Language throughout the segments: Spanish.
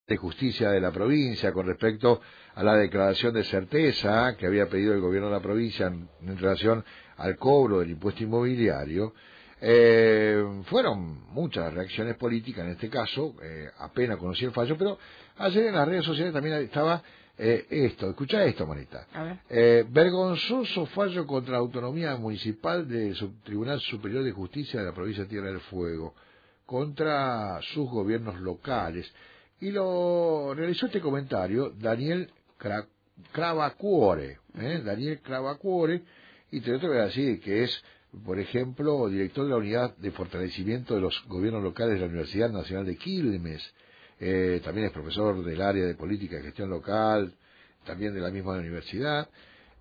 de Justicia de la provincia con respecto a la declaración de certeza que había pedido el gobierno de la provincia en relación al cobro del impuesto inmobiliario. Fueron muchas reacciones políticas en este caso, apenas conocí el fallo, pero ayer en las redes sociales también estaba escuchá esto, Manita. Vergonzoso fallo contra la autonomía municipal del Tribunal Superior de Justicia de la provincia de Tierra del Fuego, contra sus gobiernos locales. Y lo realizó este comentario Daniel Cravacuore, Daniel Cravacuore, y te lo voy a decir que es, por ejemplo, director de la Unidad de Fortalecimiento de los Gobiernos Locales de la Universidad Nacional de Quilmes, también es profesor del área de Política y Gestión Local, también de la misma universidad,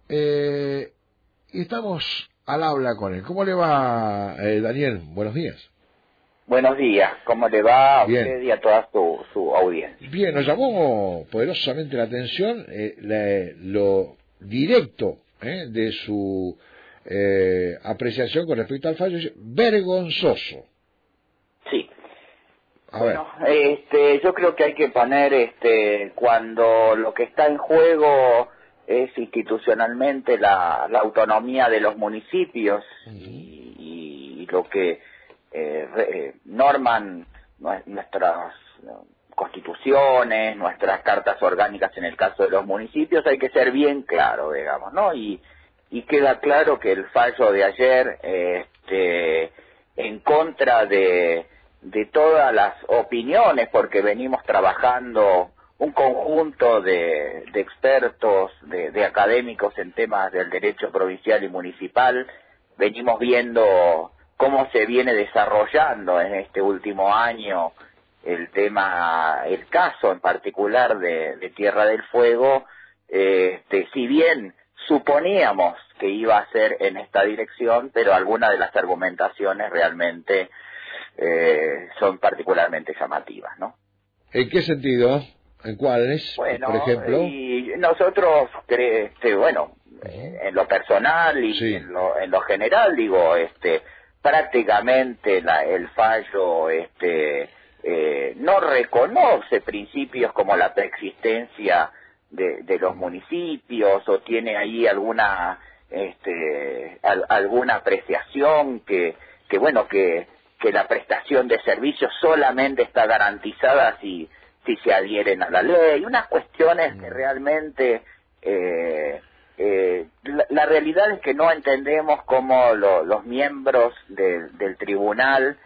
y estamos al habla con él. ¿Cómo le va, Daniel? Buenos días. Buenos días, ¿cómo le va a Bien. usted y a toda su audiencia? Bien, nos llamó poderosamente la atención lo directo de su apreciación con respecto al fallo, vergonzoso. Sí. A bueno, yo creo que hay que poner, cuando lo que está en juego es institucionalmente la autonomía de los municipios y lo que norman nuestras constituciones, nuestras cartas orgánicas en el caso de los municipios, hay que ser bien claro, digamos, ¿no? Y queda claro que el fallo de ayer, en contra de todas las opiniones, porque venimos trabajando un conjunto de expertos, de académicos en temas del derecho provincial y municipal, venimos viendo cómo se viene desarrollando en este último año el caso en particular de Tierra del Fuego. Si bien suponíamos que iba a ser en esta dirección, pero algunas de las argumentaciones realmente son particularmente llamativas, ¿no? ¿En qué sentido? ¿En cuáles, bueno, por ejemplo? Y nosotros, en lo personal y sí. en lo general, digo, prácticamente el fallo no reconoce principios como la preexistencia de los municipios, o tiene ahí alguna apreciación que la prestación de servicios solamente está garantizada si se adhieren a la ley, unas cuestiones que realmente la realidad es que no entendemos cómo los miembros del tribunal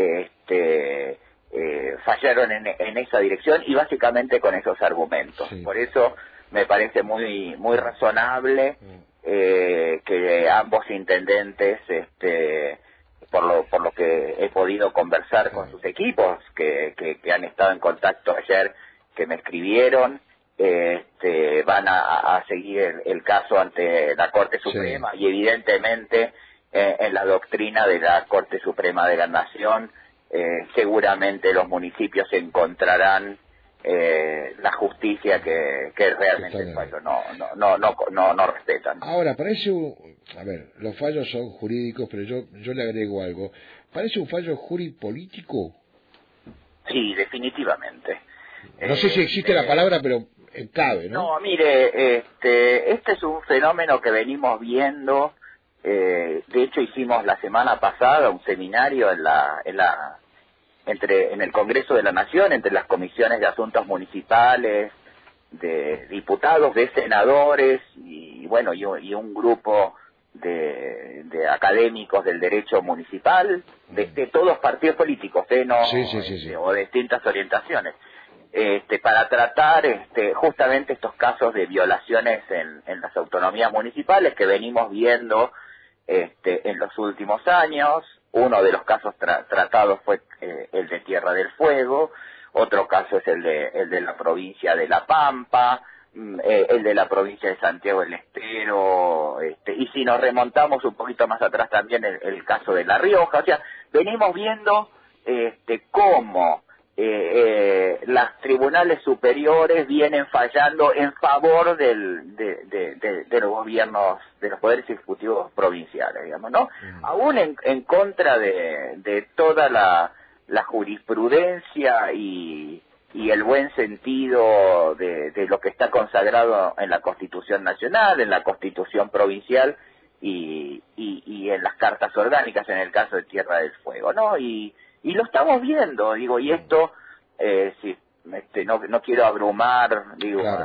fallaron en esa dirección, y básicamente con esos argumentos. Sí. Por eso me parece muy razonable que ambos intendentes, por lo que he podido conversar con sus equipos, que han estado en contacto ayer, que me escribieron, van a seguir el caso ante la Corte Suprema, y evidentemente en la doctrina de la Corte Suprema de la Nación seguramente los municipios encontrarán la justicia que realmente el fallo no respetan. Ahora, parece los fallos son jurídicos, pero yo le agrego algo. ¿Parece un fallo jurídico-político? Sí, definitivamente. No sé si existe la palabra, pero cabe, ¿no? No, mire, este es un fenómeno que venimos viendo. De hecho, hicimos la semana pasada un seminario en el Congreso de la Nación, entre las comisiones de asuntos municipales, de diputados, de senadores y un grupo de académicos del derecho municipal, de todos partidos políticos, sí. O de distintas orientaciones, para tratar justamente estos casos de violaciones en las autonomías municipales que venimos viendo en los últimos años. Uno de los casos tratados fue el de Tierra del Fuego, otro caso es el de la provincia de La Pampa, el de la provincia de Santiago del Estero, y si nos remontamos un poquito más atrás también el caso de La Rioja. O sea, venimos viendo cómo las tribunales superiores vienen fallando en favor de los gobiernos, de los poderes ejecutivos provinciales, digamos, ¿no? Aún en contra de toda la jurisprudencia y y el buen sentido de lo que está consagrado en la Constitución Nacional, en la Constitución Provincial y en las cartas orgánicas en el caso de Tierra del Fuego, ¿no? Y lo estamos viendo, digo, y esto, si, no quiero abrumar, digo, claro,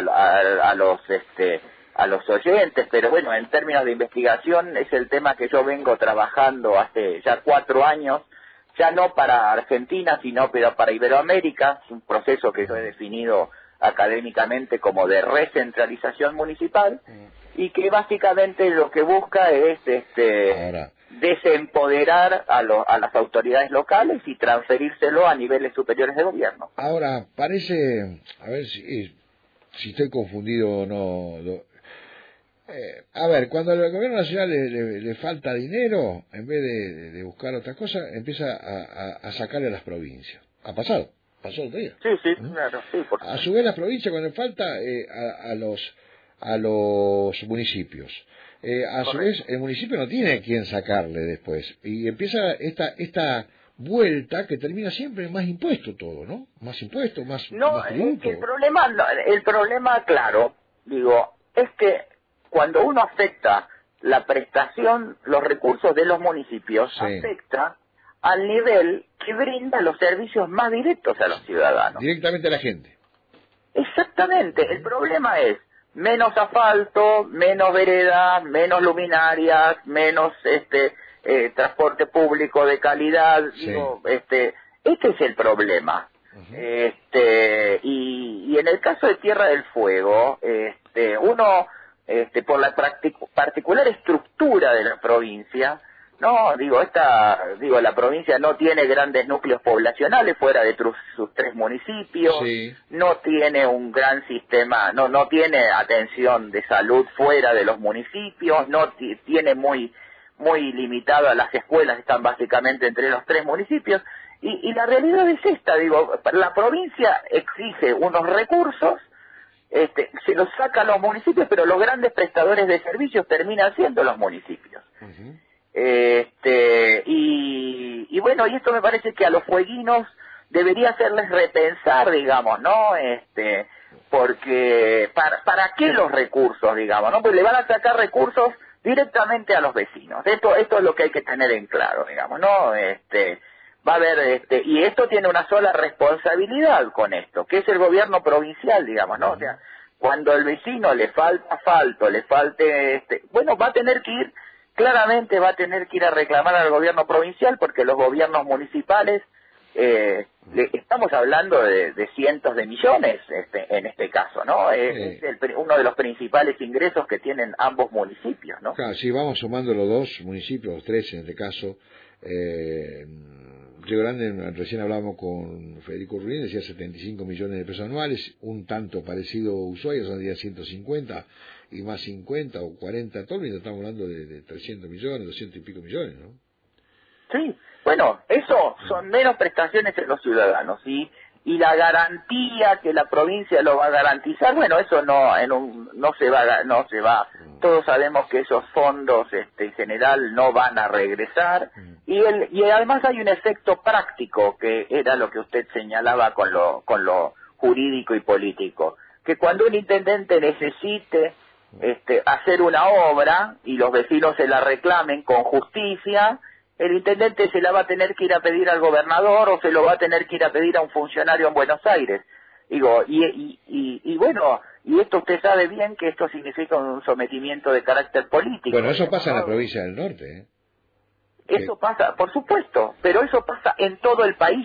a los oyentes, pero bueno, en términos de investigación es el tema que yo vengo trabajando hace ya 4 años, ya no para Argentina, sino pero para Iberoamérica, es un proceso que yo he definido académicamente como de recentralización municipal, y que básicamente lo que busca es ahora, desempoderar a las autoridades locales y transferírselo a niveles superiores de gobierno. ahora parece, a ver si estoy confundido o no. A ver, cuando al gobierno nacional le falta dinero, en vez de buscar otra cosa, empieza a sacarle a las provincias. Pasó el otro día. Sí, claro, sí. A su vez las provincias, cuando le falta, a los municipios. A su vez, el municipio no tiene a quién sacarle después. Y empieza esta vuelta que termina siempre en más impuesto todo, ¿no? Más impuestos, más tributo. El problema, claro, digo, es que cuando uno afecta la prestación, los recursos de los municipios, sí, afecta al nivel que brinda los servicios más directos a los ciudadanos. Directamente a la gente. Exactamente. El problema es menos asfalto, menos veredas, menos luminarias, menos transporte público de calidad. Sí. Digo, este es el problema. Y en el caso de Tierra del Fuego, uno por la particular estructura de la provincia, la provincia no tiene grandes núcleos poblacionales fuera de sus 3 municipios, sí, no tiene un gran sistema, no tiene atención de salud fuera de los municipios, no tiene muy limitadas las escuelas, están básicamente entre los 3 municipios, y la realidad es esta, la provincia exige unos recursos, se los sacan los municipios, pero los grandes prestadores de servicios terminan siendo los municipios. Uh-huh. Y bueno, y esto me parece que a los fueguinos debería hacerles repensar, digamos, ¿no? Porque ¿para qué los recursos, digamos, no? Pues le van a sacar recursos directamente a los vecinos. Esto es lo que hay que tener en claro, digamos, ¿no? Va a haber, y esto tiene una sola responsabilidad con esto, que es el gobierno provincial, digamos, ¿no? O sea, cuando al vecino le falta asfalto, le falte, bueno, claramente va a tener que ir a reclamar al gobierno provincial, porque los gobiernos municipales, estamos hablando de cientos de millones, en este caso, ¿no? Es uno de los principales ingresos que tienen ambos municipios, ¿no? Claro, sí, vamos sumando los 2 municipios, los 3 en este caso, Río Grande, recién hablábamos con Federico Rubín, decía 75 millones de pesos anuales, un tanto parecido a Ushuaia, son 150 y más 50 o 40, todo el estamos hablando de 300 millones, 200 y pico millones, ¿no? Sí, bueno, eso son menos prestaciones en los ciudadanos, y la garantía que la provincia lo va a garantizar, bueno, eso no se va, todos sabemos que esos fondos en general no van a regresar, y además hay un efecto práctico, que era lo que usted señalaba con lo jurídico y político, que cuando un intendente necesite hacer una obra y los vecinos se la reclamen con justicia, el intendente se la va a tener que ir a pedir al gobernador o se lo va a tener que ir a pedir a un funcionario en Buenos Aires. Digo, y bueno, y esto usted sabe bien que esto significa un sometimiento de carácter político. Bueno, eso pasa en la provincia del norte, ¿eh? Eso pasa, por supuesto, pero eso pasa en todo el país.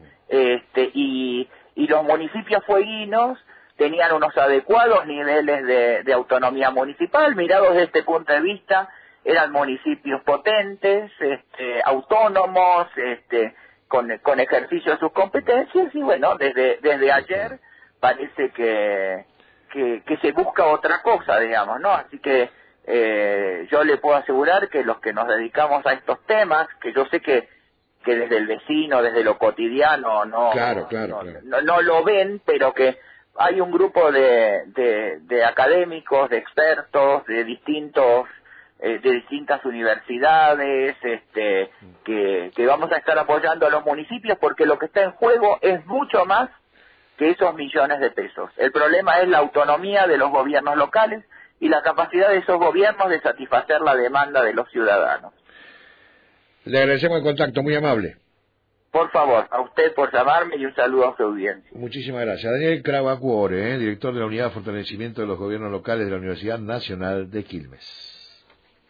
Y los municipios fueguinos tenían unos adecuados niveles de autonomía municipal, mirados desde este punto de vista, eran municipios potentes, autónomos, con ejercicio de sus competencias, y bueno, desde ayer parece que se busca otra cosa, digamos, ¿no? Así que yo le puedo asegurar que los que nos dedicamos a estos temas, que yo sé que desde el vecino, desde lo cotidiano, no lo ven, pero que hay un grupo de académicos, de expertos, de distintas universidades, que vamos a estar apoyando a los municipios, porque lo que está en juego es mucho más que esos millones de pesos. El problema es la autonomía de los gobiernos locales y la capacidad de esos gobiernos de satisfacer la demanda de los ciudadanos. Le agradecemos el contacto, muy amable. Por favor, a usted por llamarme y un saludo a su audiencia. Muchísimas gracias. Daniel Cravacuore, director de la Unidad de Fortalecimiento de los Gobiernos Locales de la Universidad Nacional de Quilmes.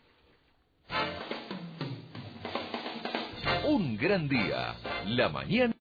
Un gran día. La mañana.